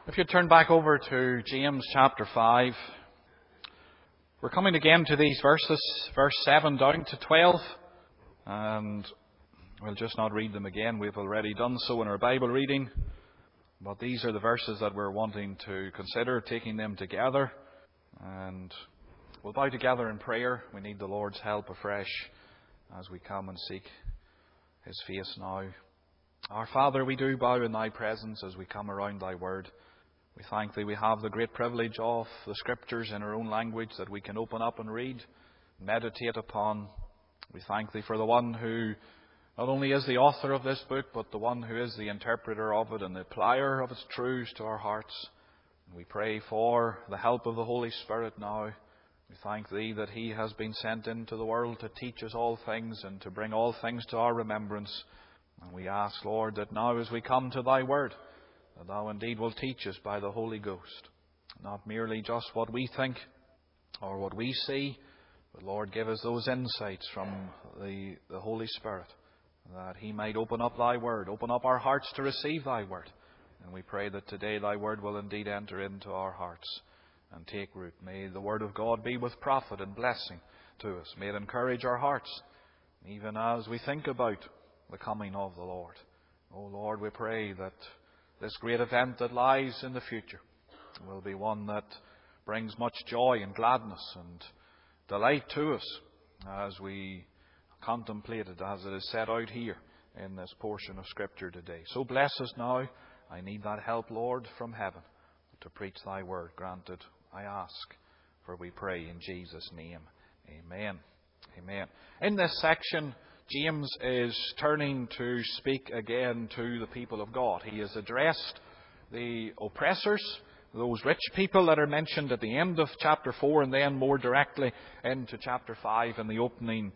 If you turn back over to James chapter 5, we're coming again to these verses, verse 7 down to 12, and we'll just not read them again. We've already done so in our Bible reading, but these are the verses that we're wanting to consider, taking them together, and we'll bow together in prayer. We need the Lord's help afresh as we come and seek His face now. Our Father, we do bow in Thy presence as we come around Thy Word. We thank Thee we have the great privilege of the Scriptures in our own language that we can open up and read, meditate upon. We thank Thee for the one who not only is the author of this book, but the one who is the interpreter of it and the applier of its truths to our hearts. And we pray for the help of the Holy Spirit now. We thank Thee that He has been sent into the world to teach us all things and to bring all things to our remembrance. And we ask, Lord, that now as we come to Thy Word, that Thou indeed will teach us by the Holy Ghost, not merely just what we think or what we see, but Lord, give us those insights from the Holy Spirit, that He might open up Thy Word, open up our hearts to receive Thy Word. And we pray that today Thy Word will indeed enter into our hearts and take root. May the Word of God be with profit and blessing to us. May it encourage our hearts, even as we think about the coming of the Lord. Oh Lord, we pray that this great event that lies in the future will be one that brings much joy and gladness and delight to us as we contemplate it, as it is set out here in this portion of Scripture today. So bless us now. I need that help, Lord, from heaven to preach Thy Word. Granted, I ask, for we pray in Jesus' name. Amen. Amen. In this section, James is turning to speak again to the people of God. He has addressed the oppressors, those rich people that are mentioned at the end of chapter 4 and then more directly into chapter 5 in the opening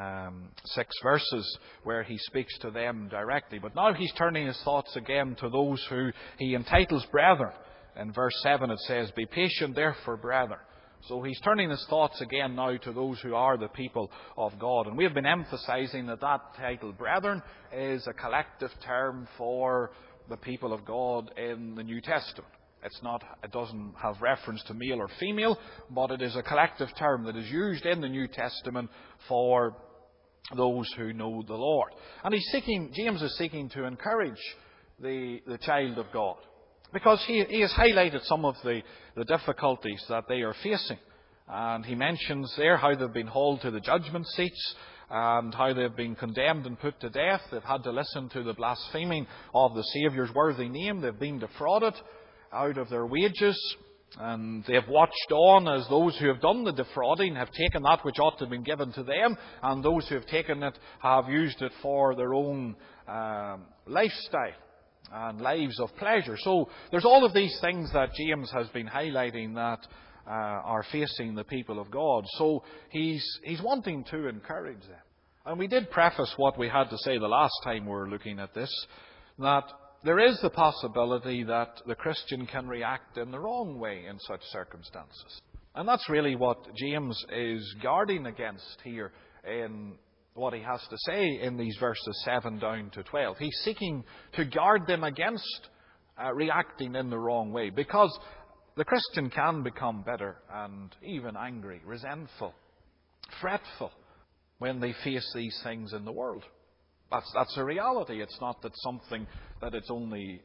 6 verses where he speaks to them directly. But now he's turning his thoughts again to those who he entitles brethren. In verse 7 it says, "Be patient therefore, brethren." So he's turning his thoughts again now to those who are the people of God. And we have been emphasizing that title, brethren, is a collective term for the people of God in the New Testament. It doesn't have reference to male or female, but it is a collective term that is used in the New Testament for those who know the Lord. And James is seeking to encourage the child of God, because he has highlighted some of the difficulties that they are facing. And he mentions there how they've been hauled to the judgment seats and how they've been condemned and put to death. They've had to listen to the blaspheming of the Saviour's worthy name. They've been defrauded out of their wages. And they have watched on as those who have done the defrauding have taken that which ought to have been given to them, and those who have taken it have used it for their own lifestyle and lives of pleasure. So there's all of these things that James has been highlighting that are facing the people of God. So he's wanting to encourage them. And we did preface what we had to say the last time we were looking at this, that there is the possibility that the Christian can react in the wrong way in such circumstances. And that's really what James is guarding against here in what he has to say in these verses 7 down to 12. He's seeking to guard them against reacting in the wrong way, because the Christian can become bitter and even angry, resentful, fretful when they face these things in the world. That's a reality. It's not that something that it's only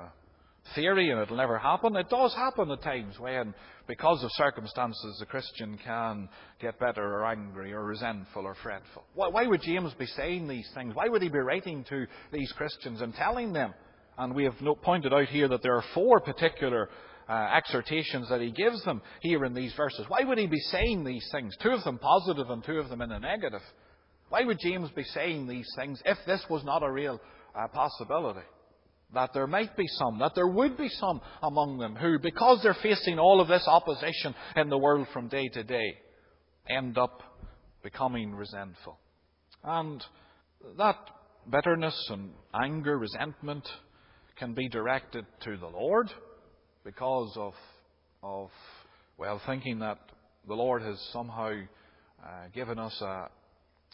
theory and it'll never happen. It does happen at times when, because of circumstances, the Christian can get bitter or angry or resentful or fretful. Why would James be saying these things? Why would he be writing to these Christians and telling them? And we have pointed out here that there are 4 particular exhortations that he gives them here in these verses. Why would he be saying these things? 2 of them positive and 2 of them in a negative. Why would James be saying these things if this was not a real possibility? That there might be some, that there would be some among them who, because they're facing all of this opposition in the world from day to day, end up becoming resentful. And that bitterness and anger, resentment can be directed to the Lord because of thinking that the Lord has somehow given us a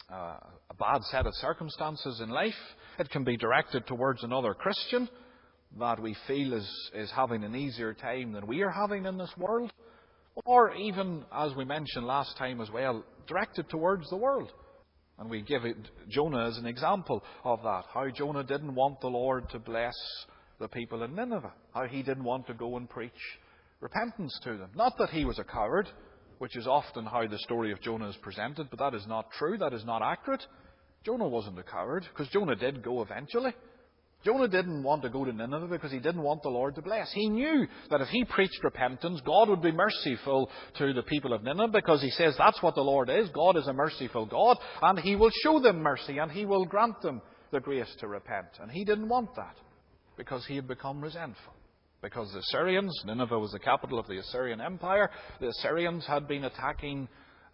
bad set of circumstances in life. It can be directed towards another Christian that we feel is having an easier time than we are having in this world, or even, as we mentioned last time as well, directed towards the world. And we give Jonah as an example of that, how Jonah didn't want the Lord to bless the people in Nineveh, how he didn't want to go and preach repentance to them. Not that he was a coward, which is often how the story of Jonah is presented, but that is not true, that is not accurate. Jonah wasn't a coward, because Jonah did go eventually. Jonah didn't want to go to Nineveh because he didn't want the Lord to bless. He knew that if he preached repentance, God would be merciful to the people of Nineveh, because he says that's what the Lord is. God is a merciful God, and he will show them mercy, and he will grant them the grace to repent. And he didn't want that, because he had become resentful. Because the Assyrians, Nineveh was the capital of the Assyrian Empire, the Assyrians had been attacking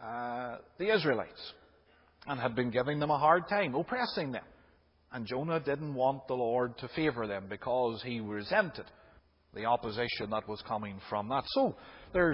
the Israelites and had been giving them a hard time, oppressing them. And Jonah didn't want the Lord to favour them because he resented the opposition that was coming from that. So there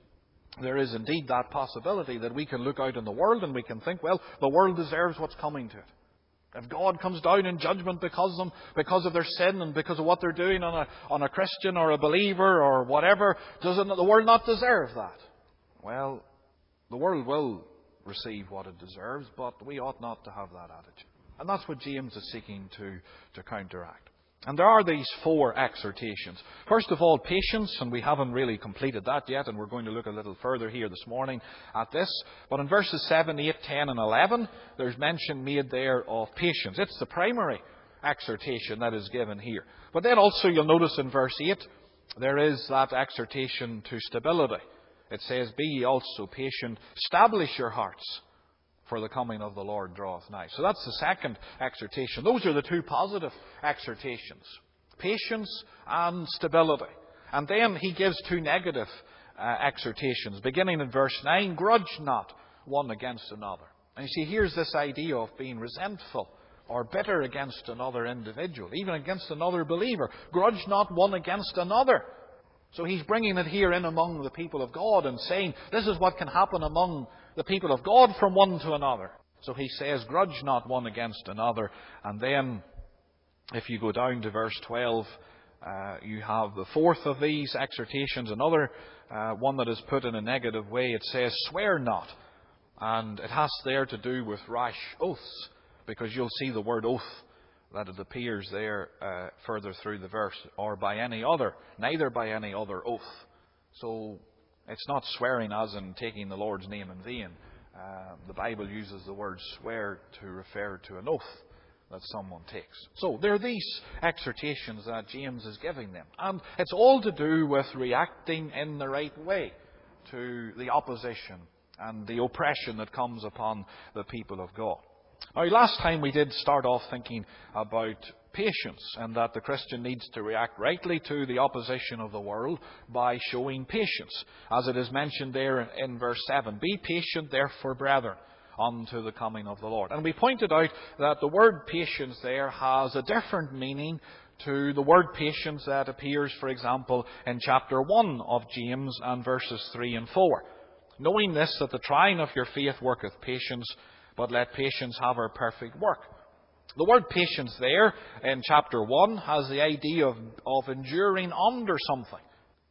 is indeed that possibility that we can look out in the world and we can think, well, the world deserves what's coming to it. If God comes down in judgment because of their sin and because of what they're doing on a Christian or a believer or whatever, doesn't the world not deserve that? Well, the world will receive what it deserves, but we ought not to have that attitude. And that's what James is seeking to counteract. And there are these 4 exhortations. First of all, patience, and we haven't really completed that yet, and we're going to look a little further here this morning at this. But in verses 7, 8, 10 and 11, there's mention made there of patience. It's the primary exhortation that is given here. But then also you'll notice in verse 8, there is that exhortation to stability. It says, "Be ye also patient, establish your hearts, for the coming of the Lord draweth nigh." So that's the second exhortation. Those are the 2 positive exhortations. Patience and stability. And then he gives 2 negative exhortations. Beginning in verse 9, "Grudge not one against another." And you see, here's this idea of being resentful or bitter against another individual, even against another believer. Grudge not one against another. So he's bringing it here in among the people of God and saying this is what can happen among the people of God from one to another. So he says, grudge not one against another. And then, if you go down to verse 12, you have the 4th of these exhortations, another one that is put in a negative way. It says, swear not. And it has there to do with rash oaths, because you'll see the word oath that it appears there further through the verse, or by any other, neither by any other oath. So it's not swearing as in taking the Lord's name in vain. The Bible uses the word swear to refer to an oath that someone takes. So there are these exhortations that James is giving them. And it's all to do with reacting in the right way to the opposition and the oppression that comes upon the people of God. Now, last time we did start off thinking about patience, and that the Christian needs to react rightly to the opposition of the world by showing patience. As it is mentioned there in verse 7, "Be patient therefore, brethren, unto the coming of the Lord." And we pointed out that the word patience there has a different meaning to the word patience that appears, for example, in chapter 1 of James and verses 3 and 4. "Knowing this, that the trying of your faith worketh patience, but let patience have her perfect work." The word patience there in chapter 1 has the idea of enduring under something.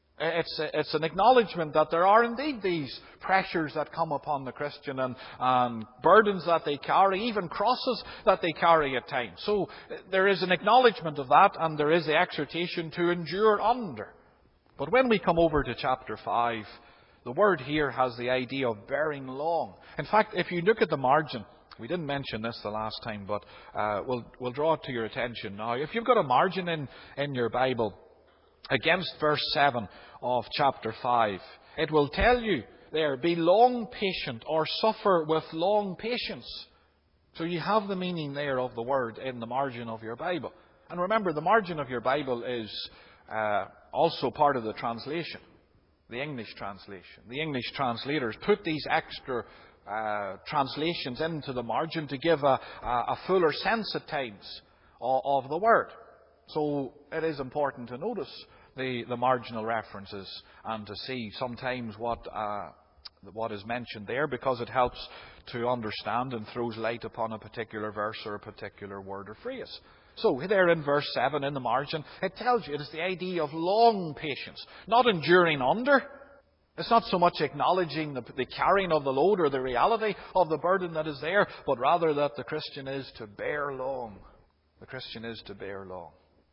It's an acknowledgement that there are indeed these pressures that come upon the Christian and burdens that they carry, even crosses that they carry at times. So there is an acknowledgement of that, and there is the exhortation to endure under. But when we come over to chapter 5, the word here has the idea of bearing long. In fact, if you look at the margin, we didn't mention this the last time, but we'll draw it to your attention now. If you've got a margin in your Bible against verse 7 of chapter 5, it will tell you there, "Be long patient," or "suffer with long patience." So you have the meaning there of the word in the margin of your Bible. And remember, the margin of your Bible is also part of the translation. The English translation. The English translators put these extra translations into the margin to give a fuller sense at times of the word. So it is important to notice the marginal references and to see sometimes what is mentioned there, because it helps to understand and throws light upon a particular verse or a particular word or phrase. So there in verse 7 in the margin, it tells you it is the idea of long patience, not enduring under. It's not so much acknowledging the carrying of the load or the reality of the burden that is there, but rather that the Christian is to bear long. The Christian is to bear long.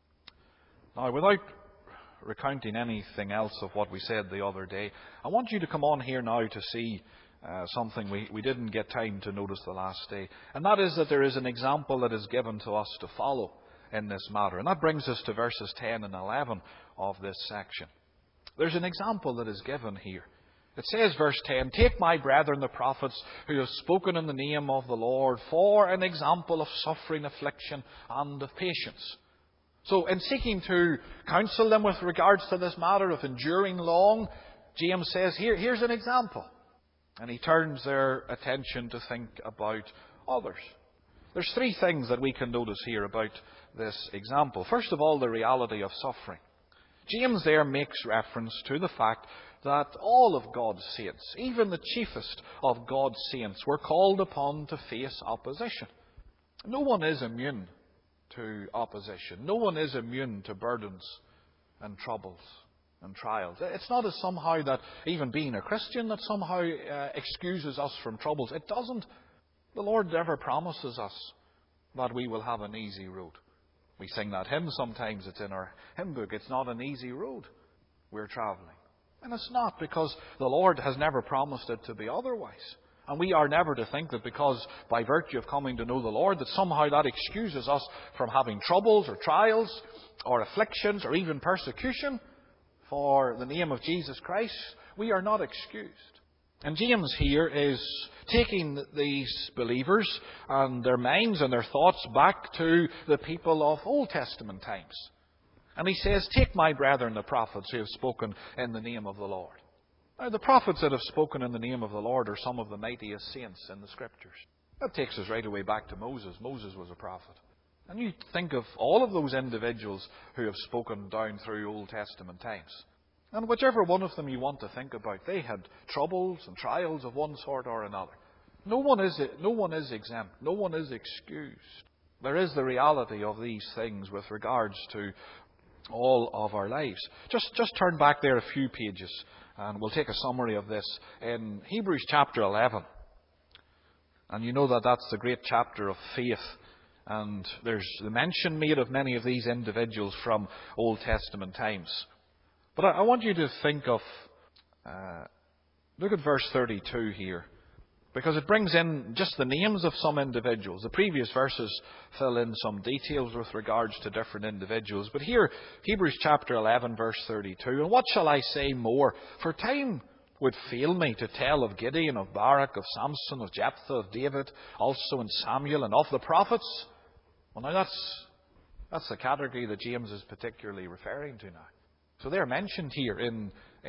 Now, without recounting anything else of what we said the other day, I want you to come on here now to see something we didn't get time to notice the last day. And that is that there is an example that is given to us to follow in this matter. And that brings us to verses 10 and 11 of this section. There's an example that is given here. It says, verse 10, "Take my brethren the prophets who have spoken in the name of the Lord for an example of suffering, affliction, and of patience." So in seeking to counsel them with regards to this matter of enduring long, James says, here's an example. And he turns their attention to think about others. There's three things that we can notice here about this example. First of all, the reality of suffering. James there makes reference to the fact that all of God's saints, even the chiefest of God's saints, were called upon to face opposition. No one is immune to opposition. No one is immune to burdens and troubles and trials. It's not as somehow that even being a Christian that somehow excuses us from troubles. It doesn't. The Lord never promises us that we will have an easy road. We sing that hymn sometimes. It's in our hymn book. It's not an easy road we're travelling. And it's not, because the Lord has never promised it to be otherwise. And we are never to think that because by virtue of coming to know the Lord that somehow that excuses us from having troubles or trials or afflictions or even persecution for the name of Jesus Christ. We are not excused. And James here is taking these believers and their minds and their thoughts back to the people of Old Testament times. And he says, "Take my brethren the prophets who have spoken in the name of the Lord." Now, the prophets that have spoken in the name of the Lord are some of the mightiest saints in the Scriptures. That takes us right away back to Moses. Moses was a prophet. And you think of all of those individuals who have spoken down through Old Testament times. And whichever one of them you want to think about, they had troubles and trials of one sort or another. No one is exempt. No one is excused. There is the reality of these things with regards to all of our lives. Just turn back there a few pages and we'll take a summary of this in Hebrews chapter 11. And you know that that's the great chapter of faith. And there's the mention made of many of these individuals from Old Testament times. But I want you to think of, look at verse 32 here, because it brings in just the names of some individuals. The previous verses fill in some details with regards to different individuals. But here, Hebrews chapter 11, verse 32, "And what shall I say more? For time would fail me to tell of Gideon, of Barak, of Samson, of Jephthah, of David, also in Samuel, and of the prophets." Well, now that's the category that James is particularly referring to now. So they're mentioned here in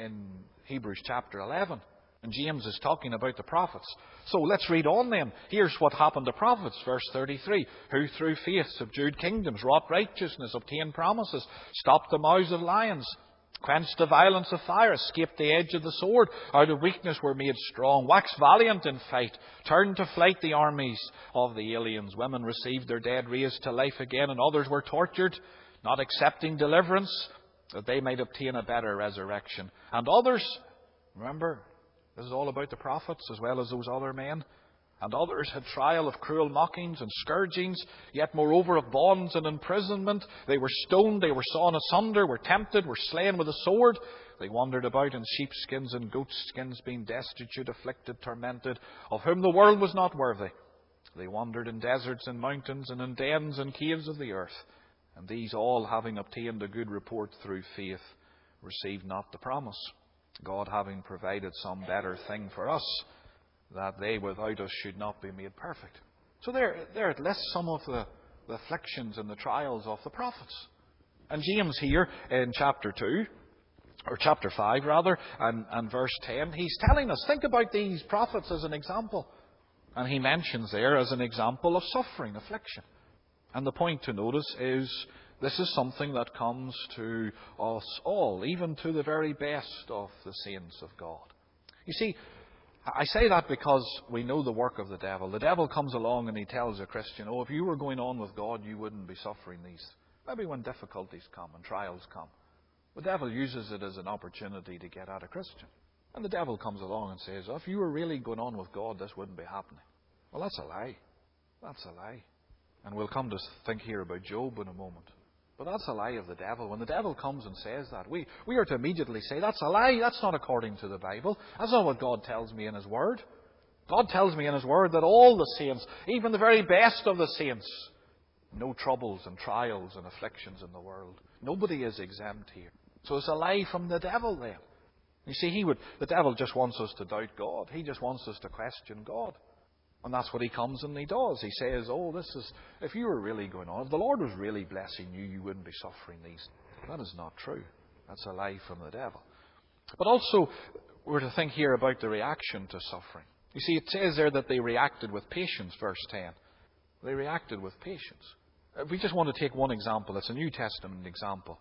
Hebrews chapter 11. And James is talking about the prophets. So let's read on then. Here's what happened to prophets, verse 33. "Who through faith subdued kingdoms, wrought righteousness, obtained promises, stopped the mouths of lions, quenched the violence of fire, escaped the edge of the sword, out of weakness were made strong, waxed valiant in fight, turned to flight the armies of the aliens. Women received their dead raised to life again, and others were tortured, not accepting deliverance, that they might obtain a better resurrection. And others," remember, this is all about the prophets as well as those other men, "and others had trial of cruel mockings and scourgings, yet moreover of bonds and imprisonment. They were stoned, they were sawn asunder, were tempted, were slain with a sword. They wandered about in sheepskins and goatskins, being destitute, afflicted, tormented, of whom the world was not worthy. They wandered in deserts and mountains and in dens and caves of the earth. And these all, having obtained a good report through faith, received not the promise, God having provided some better thing for us, that they without us should not be made perfect." So there it lists some of the afflictions and the trials of the prophets. And James here in chapter 2, or chapter 5 rather, and verse 10, he's telling us, think about these prophets as an example. And he mentions there as an example of suffering, affliction. And the point to notice is this is something that comes to us all, even to the very best of the saints of God. You see, I say that because we know the work of the devil. The devil comes along and he tells a Christian, if you were going on with God, you wouldn't be suffering these. Maybe when difficulties come and trials come. The devil uses it as an opportunity to get at a Christian. And the devil comes along and says, if you were really going on with God, this wouldn't be happening. Well, that's a lie. That's a lie. And we'll come to think here about Job in a moment. But that's a lie of the devil. When the devil comes and says that, we are to immediately say, that's a lie. That's not according to the Bible. That's not what God tells me in His Word. God tells me in His Word that all the saints, even the very best of the saints, know troubles and trials and afflictions in the world. Nobody is exempt here. So it's a lie from the devil then. You see, the devil just wants us to doubt God. He just wants us to question God. And that's what he comes and he does. He says, if you were really going on, if the Lord was really blessing you, you wouldn't be suffering these. That is not true. That's a lie from the devil. But also, we're to think here about the reaction to suffering. You see, it says there that they reacted with patience, verse 10. They reacted with patience. If we just want to take one example, it's a New Testament example.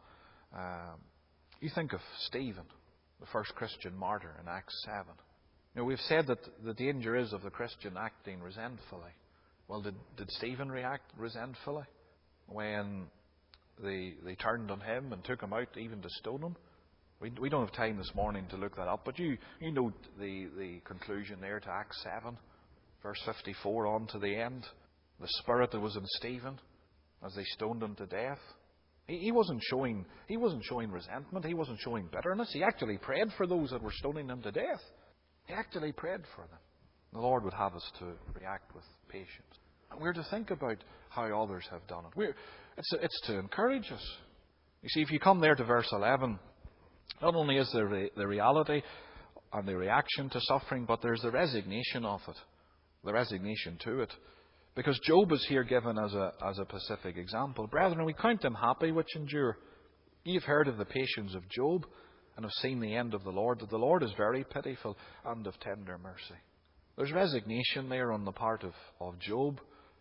You think of Stephen, the first Christian martyr in Acts 7. We've said that the danger is of the Christian acting resentfully. Well, did Stephen react resentfully when they turned on him and took him out even to stone him? We don't have time this morning to look that up, but you know the conclusion there to Acts 7, verse 54 on to the end. The spirit that was in Stephen as they stoned him to death. He wasn't showing resentment. He wasn't showing bitterness. He actually prayed for those that were stoning him to death. He actually prayed for them. The Lord would have us to react with patience. And we're to think about how others have done it. It's to encourage us. You see, if you come there to verse 11, not only is there the reality and the reaction to suffering, but there's the resignation of it. The resignation to it. Because Job is here given as a specific example. Brethren, we count them happy which endure. Ye have heard of the patience of Job, and have seen the end of the Lord, that the Lord is very pitiful and of tender mercy. There's resignation there on the part of Job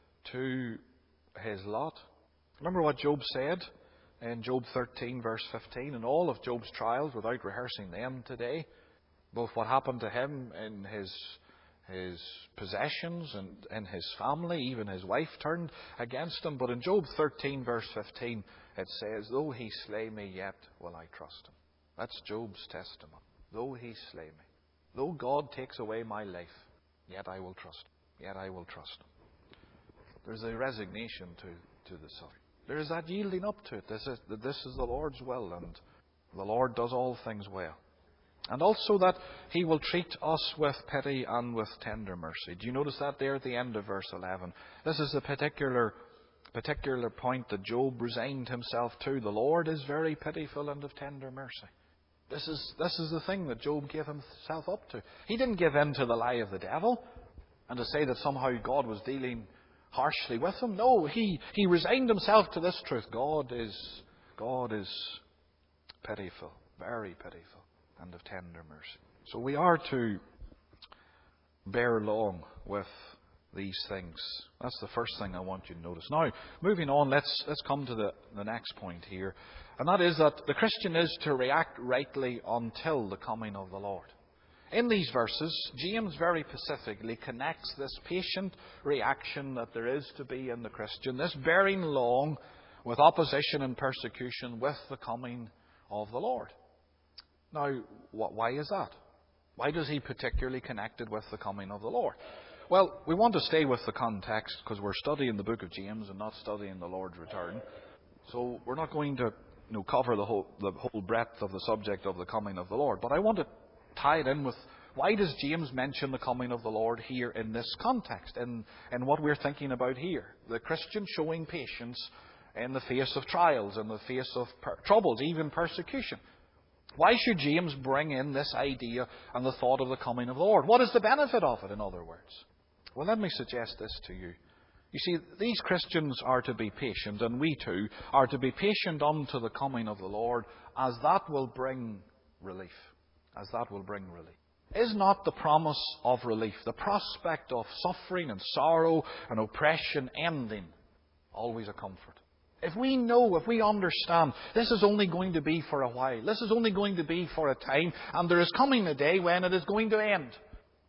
to his lot. Remember what Job said in Job 13, verse 15, in all of Job's trials, without rehearsing them today, both what happened to him in his possessions and in his family, even his wife turned against him. But in Job 13, verse 15, it says, though he slay me, yet will I trust him. That's Job's testimony. Though he slay me, though God takes away my life, yet I will trust him. Yet I will trust him. There's a resignation to the suffering. There is that yielding up to it. This is the Lord's will, and the Lord does all things well. And also that He will treat us with pity and with tender mercy. Do you notice that there at the end of verse 11? This is a particular point that Job resigned himself to. The Lord is very pitiful and of tender mercy. This is the thing that Job gave himself up to. He didn't give in to the lie of the devil and to say that somehow God was dealing harshly with him. No, he resigned himself to this truth. God is pitiful, very pitiful, and of tender mercy. So we are to bear long with these things. That's the first thing I want you to notice. Now, moving on, let's come to the next point here. And that is that the Christian is to react rightly until the coming of the Lord. In these verses, James very specifically connects this patient reaction that there is to be in the Christian, this bearing long with opposition and persecution with the coming of the Lord. Now, why is that? Why does he particularly connect it with the coming of the Lord? Well, we want to stay with the context because we're studying the book of James and not studying the Lord's return. So we're not going to cover the whole breadth of the subject of the coming of the Lord. But I want to tie it in with why does James mention the coming of the Lord here in this context, in what we're thinking about here? The Christian showing patience in the face of trials, in the face of troubles, even persecution. Why should James bring in this idea and the thought of the coming of the Lord? What is the benefit of it, in other words? Well, let me suggest this to you. You see, these Christians are to be patient, and we too are to be patient unto the coming of the Lord, as that will bring relief. As that will bring relief. Is not the promise of relief, the prospect of suffering and sorrow and oppression ending, always a comfort? If we know, if we understand, this is only going to be for a while, this is only going to be for a time, and there is coming a day when it is going to end,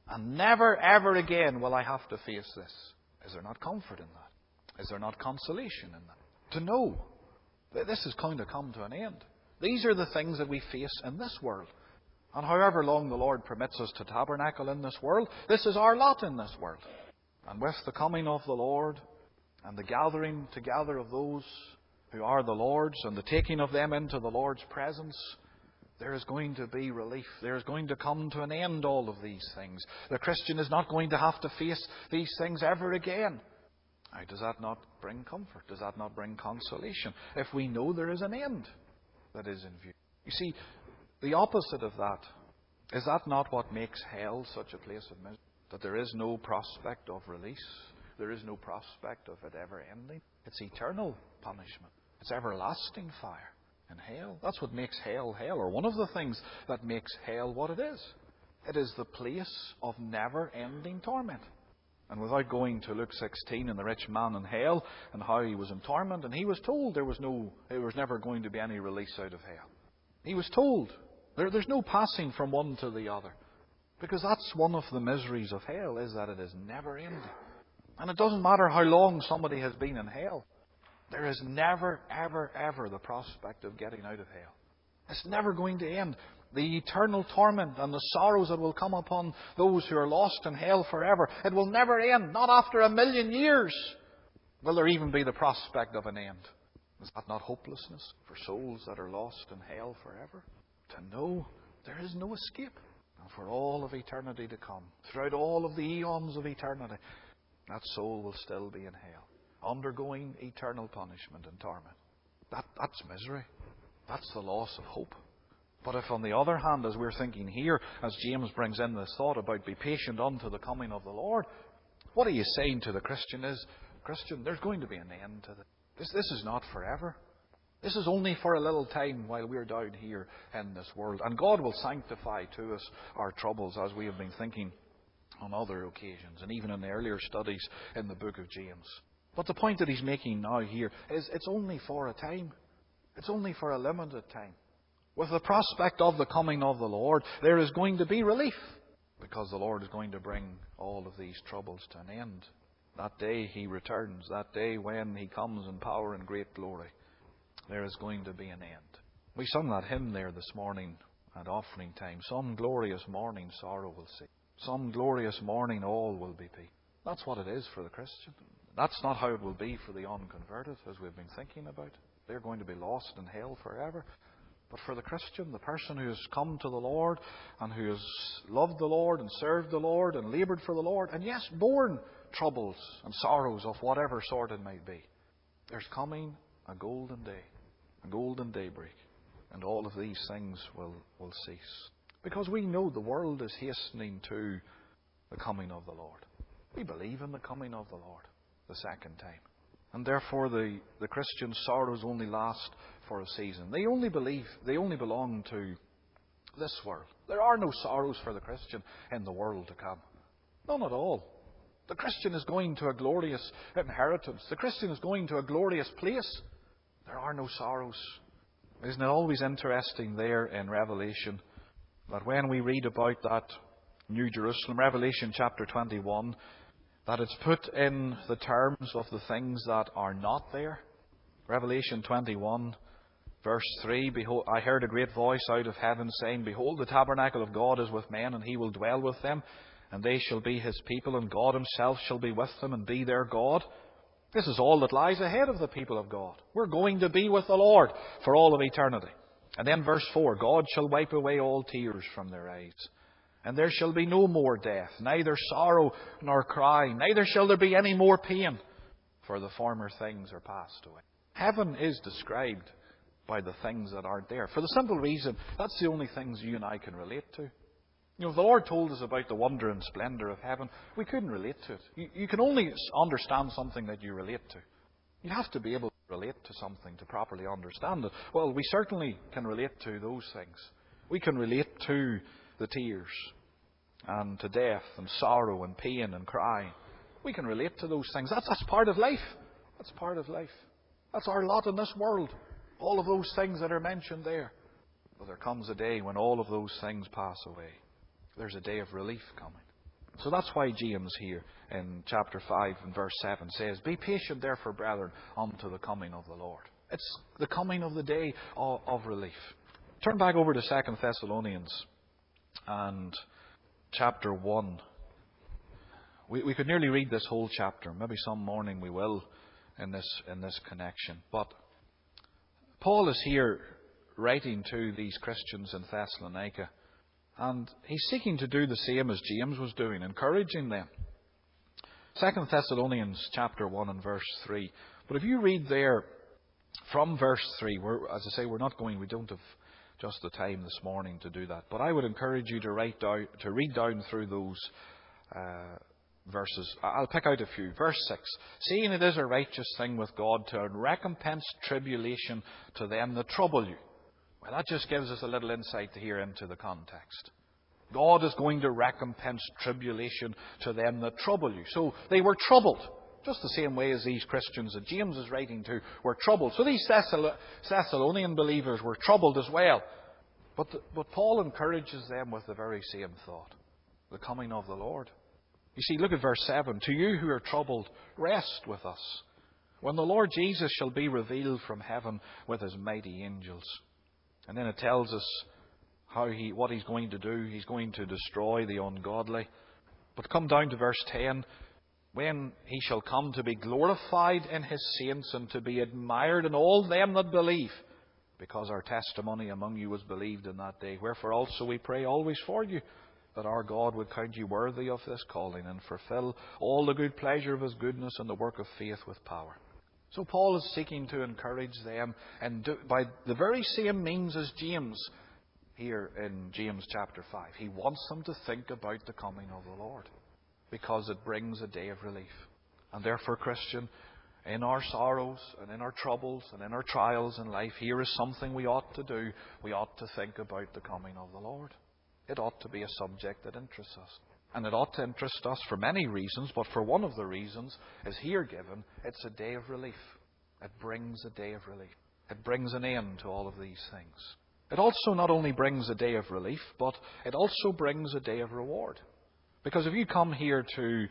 And never, ever again will I have to face this. Is there not comfort in that? Is there not consolation in that? To know that this is going to come to an end. These are the things that we face in this world. And however long the Lord permits us to tabernacle in this world, this is our lot in this world. And with the coming of the Lord and the gathering together of those who are the Lord's and the taking of them into the Lord's presence, there is going to be relief. There is going to come to an end all of these things. The Christian is not going to have to face these things ever again. Now, does that not bring comfort? Does that not bring consolation? If we know there is an end that is in view. You see, the opposite of that, is that not what makes hell such a place of misery? That there is no prospect of release. There is no prospect of it ever ending. It's eternal punishment. It's everlasting fire in hell. That's what makes hell hell, or one of the things that makes hell what it is. It is the place of never-ending torment. And without going to Luke 16 and the rich man in hell and how he was in torment, and he was told there was never going to be any release out of hell. He was told there's no passing from one to the other. Because that's one of the miseries of hell, is that it is never ending. And it doesn't matter how long somebody has been in hell. There is never, ever, ever the prospect of getting out of hell. It's never going to end. The eternal torment and the sorrows that will come upon those who are lost in hell forever, it will never end. Not after 1,000,000 years will there even be the prospect of an end. Is that not hopelessness for souls that are lost in hell forever? To know there is no escape. And for all of eternity to come, throughout all of the eons of eternity, that soul will still be in hell, undergoing eternal punishment and torment. That's misery. That's the loss of hope. But if on the other hand, as we're thinking here, as James brings in this thought about be patient unto the coming of the Lord, what are you saying to the Christian is, Christian, there's going to be an end to this. This is not forever. This is only for a little time while we're down here in this world. And God will sanctify to us our troubles, as we have been thinking on other occasions, and even in the earlier studies in the book of James. But the point that he's making now here is it's only for a time. It's only for a limited time. With the prospect of the coming of the Lord, there is going to be relief, because the Lord is going to bring all of these troubles to an end. That day He returns, that day when He comes in power and great glory, there is going to be an end. We sung that hymn there this morning at offering time. Some glorious morning sorrow will cease. Some glorious morning all will be peace. That's what it is for the Christian. That's not how it will be for the unconverted, as we've been thinking about. They're going to be lost in hell forever. But for the Christian, the person who has come to the Lord and who has loved the Lord and served the Lord and laboured for the Lord, and yes, borne troubles and sorrows of whatever sort it might be, there's coming a golden day, a golden daybreak, and all of these things will cease. Because we know the world is hastening to the coming of the Lord. We believe in the coming of the Lord the second time. And therefore the Christian sorrows only last for a season. They only belong to this world. There are no sorrows for the Christian in the world to come. None at all. The Christian is going to a glorious inheritance. The Christian is going to a glorious place. There are no sorrows. Isn't it always interesting there in Revelation that when we read about that New Jerusalem, Revelation chapter 21, that it's put in the terms of the things that are not there? Revelation 21, verse 3, Behold, I heard a great voice out of heaven saying, Behold, the tabernacle of God is with men, and He will dwell with them, and they shall be His people, and God Himself shall be with them and be their God. This is all that lies ahead of the people of God. We're going to be with the Lord for all of eternity. And then verse 4, God shall wipe away all tears from their eyes. And there shall be no more death, neither sorrow nor crying, neither shall there be any more pain, for the former things are passed away. Heaven is described by the things that aren't there, for the simple reason that's the only things you and I can relate to. You know, if the Lord told us about the wonder and splendour of heaven, we couldn't relate to it. You can only understand something that you relate to. You have to be able to relate to something to properly understand it. Well, we certainly can relate to those things. We can relate to the tears and to death and sorrow and pain and crying. We can relate to those things. That's part of life. That's part of life. That's our lot in this world. All of those things that are mentioned there. But there comes a day when all of those things pass away. There's a day of relief coming. So that's why James here in chapter 5 and verse 7 says, "Be patient therefore, brethren, unto the coming of the Lord." It's the coming of the day of relief. Turn back over to 2 Thessalonians and chapter 1. We could nearly read this whole chapter. Maybe some morning we will in this connection. But Paul is here writing to these Christians in Thessalonica. And he's seeking to do the same as James was doing, encouraging them. 2 Thessalonians chapter 1 and verse 3. But if you read there from verse 3, as I say, we don't have just the time this morning to do that. But I would encourage you to read down through those verses. I'll pick out a few. Verse 6. "Seeing it is a righteous thing with God to recompense tribulation to them that trouble you." Well, that just gives us a little insight here into the context. God is going to recompense tribulation to them that trouble you. So they were troubled, just the same way as these Christians that James is writing to were troubled. So these Thessalonian believers were troubled as well. But Paul encourages them with the very same thought, the coming of the Lord. You see, look at verse 7. "To you who are troubled, rest with us, when the Lord Jesus shall be revealed from heaven with his mighty angels." And then it tells us what he's going to do. He's going to destroy the ungodly. But come down to verse 10. "When he shall come to be glorified in his saints and to be admired in all them that believe, because our testimony among you was believed in that day. Wherefore also we pray always for you, that our God would count you worthy of this calling and fulfill all the good pleasure of his goodness and the work of faith with power." So Paul is seeking to encourage them by the very same means as James here in James chapter 5. He wants them to think about the coming of the Lord, because it brings a day of relief. And therefore, Christian, in our sorrows and in our troubles and in our trials in life, here is something we ought to do. We ought to think about the coming of the Lord. It ought to be a subject that interests us. And it ought to interest us for many reasons, but for one of the reasons is here given. It's a day of relief. It brings a day of relief. It brings an end to all of these things. It also not only brings a day of relief, but it also brings a day of reward. Because if you come here to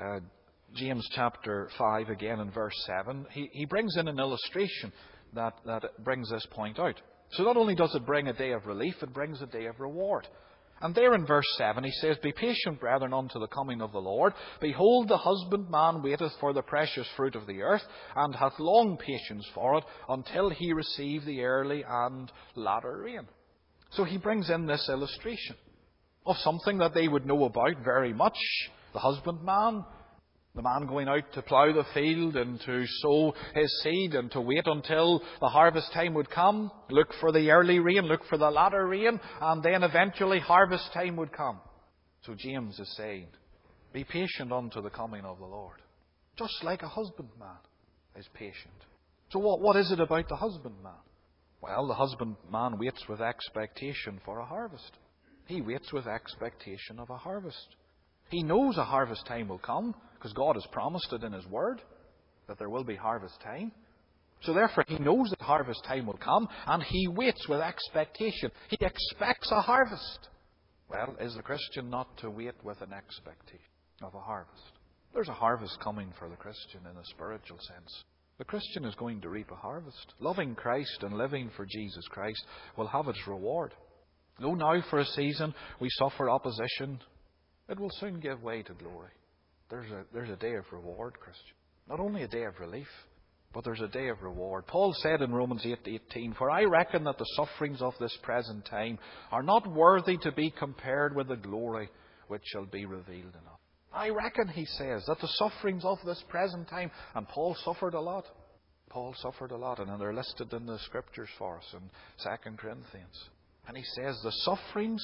James chapter 5 again in verse 7, he brings in an illustration that brings this point out. So not only does it bring a day of relief, it brings a day of reward. And there in verse 7 he says, "Be patient, brethren, unto the coming of the Lord. Behold, the husbandman waiteth for the precious fruit of the earth, and hath long patience for it, until he receive the early and latter rain." So he brings in this illustration of something that they would know about very much. The husbandman, the man going out to plough the field and to sow his seed and to wait until the harvest time would come. Look for the early rain, look for the latter rain, and then eventually harvest time would come. So James is saying, be patient unto the coming of the Lord. Just like a husbandman is patient. So what is it about the husbandman? Well, the husbandman waits with expectation for a harvest. He waits with expectation of a harvest. He knows a harvest time will come, because God has promised it in His Word, that there will be harvest time. So therefore he knows that harvest time will come, and he waits with expectation. He expects a harvest. Well, is the Christian not to wait with an expectation of a harvest? There's a harvest coming for the Christian in a spiritual sense. The Christian is going to reap a harvest. Loving Christ and living for Jesus Christ will have its reward. Though now for a season we suffer opposition, it will soon give way to glory. There's a day of reward, Christian. Not only a day of relief, but there's a day of reward. Paul said in Romans 8:18, "For I reckon that the sufferings of this present time are not worthy to be compared with the glory which shall be revealed in us." I reckon, he says, that the sufferings of this present time, and Paul suffered a lot. Paul suffered a lot, and they're listed in the Scriptures for us in 2 Corinthians. And he says the sufferings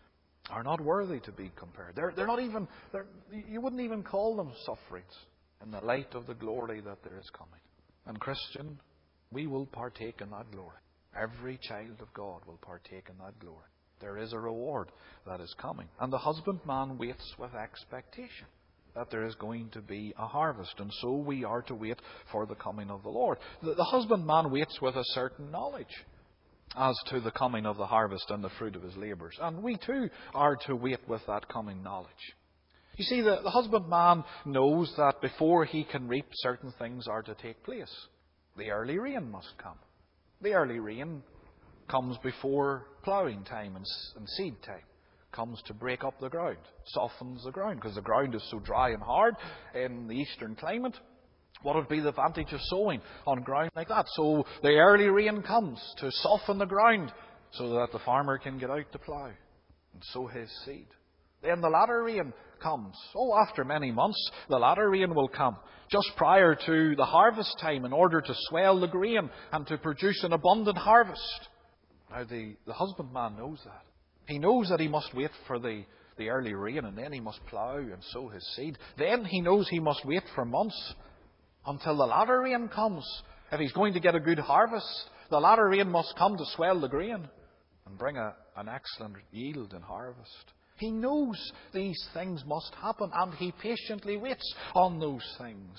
are not worthy to be compared. They're not even, you wouldn't even call them sufferings in the light of the glory that there is coming. And Christian, we will partake in that glory. Every child of God will partake in that glory. There is a reward that is coming. And the husbandman waits with expectation that there is going to be a harvest. And so we are to wait for the coming of the Lord. The husbandman waits with a certain knowledge as to the coming of the harvest and the fruit of his labours. And we too are to wait with that coming knowledge. You see, the husbandman knows that before he can reap, certain things are to take place. The early rain must come. The early rain comes before ploughing time and seed time. Comes to break up the ground, softens the ground, because the ground is so dry and hard in the eastern climate. What would be the advantage of sowing on ground like that? So the early rain comes to soften the ground so that the farmer can get out to plough and sow his seed. Then the latter rain comes. After many months, the latter rain will come, just prior to the harvest time, in order to swell the grain and to produce an abundant harvest. Now, the husbandman knows that. He knows that he must wait for the early rain, and then he must plough and sow his seed. Then he knows he must wait for months until the latter rain comes. If he's going to get a good harvest, the latter rain must come to swell the grain and bring an excellent yield and harvest. He knows these things must happen, and he patiently waits on those things.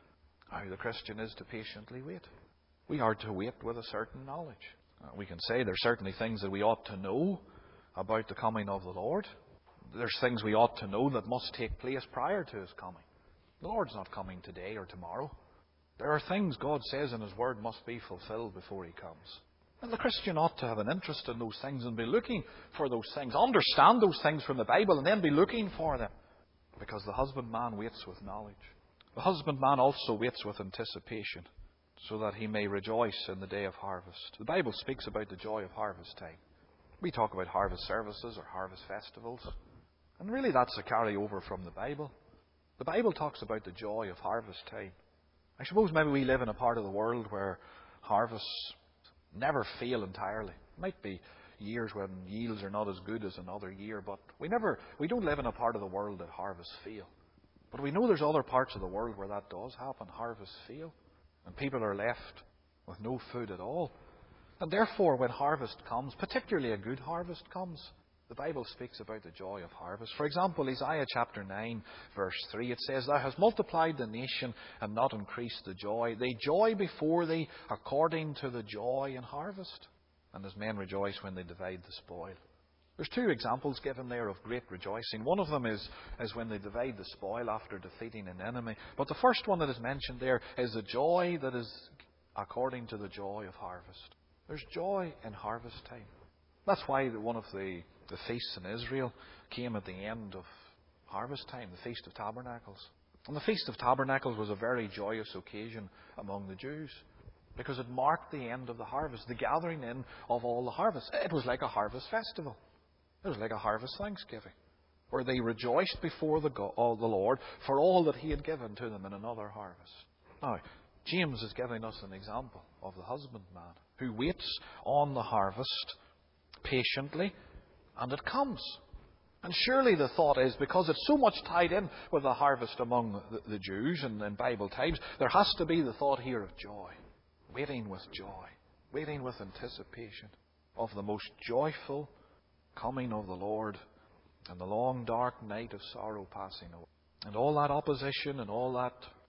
How the Christian is to patiently wait. We are to wait with a certain knowledge. We can say there's certainly things that we ought to know about the coming of the Lord. There's things we ought to know that must take place prior to His coming. The Lord's not coming today or tomorrow. There are things God says in His Word must be fulfilled before He comes. And the Christian ought to have an interest in those things and be looking for those things. Understand those things from the Bible and then be looking for them. Because the husbandman waits with knowledge. The husbandman also waits with anticipation, so that he may rejoice in the day of harvest. The Bible speaks about the joy of harvest time. We talk about harvest services or harvest festivals. And really that's a carryover from the Bible. The Bible talks about the joy of harvest time. I suppose maybe we live in a part of the world where harvests never fail entirely. It might be years when yields are not as good as another year, but we don't live in a part of the world that harvests fail. But we know there's other parts of the world where that does happen. Harvests fail, and people are left with no food at all. And therefore, when harvest comes, particularly a good harvest comes, the Bible speaks about the joy of harvest. For example, Isaiah chapter 9, verse 3, it says, "Thou hast multiplied the nation and not increased the joy. They joy before thee according to the joy in harvest. And as men rejoice when they divide the spoil." There's two examples given there of great rejoicing. One of them is when they divide the spoil after defeating an enemy. But the first one that is mentioned there is the joy that is according to the joy of harvest. There's joy in harvest time. That's why one of the feasts in Israel came at the end of harvest time, the Feast of Tabernacles. And the Feast of Tabernacles was a very joyous occasion among the Jews, because it marked the end of the harvest, the gathering in of all the harvest. It was like a harvest festival. It was like a harvest thanksgiving, where they rejoiced before the Lord for all that He had given to them in another harvest. Now, James is giving us an example of the husbandman who waits on the harvest patiently, and it comes. And surely the thought is, because it's so much tied in with the harvest among the Jews and in Bible times, there has to be the thought here of joy. Waiting with joy. Waiting with anticipation of the most joyful coming of the Lord and the long dark night of sorrow passing away. And all that opposition and all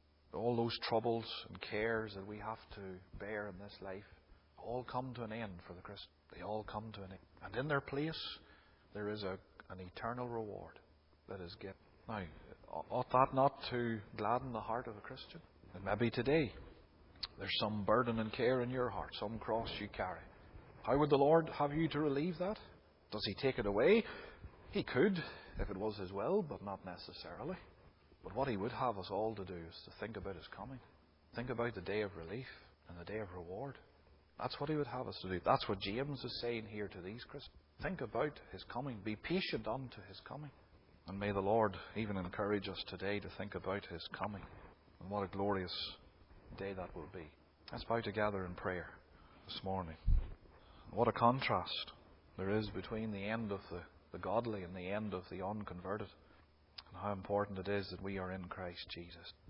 those troubles and cares that we have to bear in this life all come to an end for the Christian. They all come to an end. And in their place, there is an eternal reward that is given. Now, ought that not to gladden the heart of a Christian? And maybe today, there's some burden and care in your heart, some cross you carry. How would the Lord have you to relieve that? Does He take it away? He could, if it was His will, but not necessarily. But what He would have us all to do is to think about His coming. Think about the day of relief and the day of reward. That's what He would have us to do. That's what James is saying here to these Christians. Think about His coming. Be patient unto His coming. And may the Lord even encourage us today to think about His coming. And what a glorious day that will be. Let's bow together in prayer this morning. What a contrast there is between the end of the godly and the end of the unconverted. And how important it is that we are in Christ Jesus.